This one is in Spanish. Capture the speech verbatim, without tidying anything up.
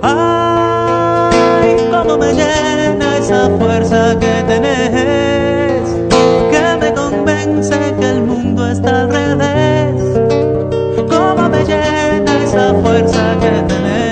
Ay, cómo me llena esa fuerza que tenés, que me convence que el mundo está al revés. Cómo me llena esa fuerza que tenés.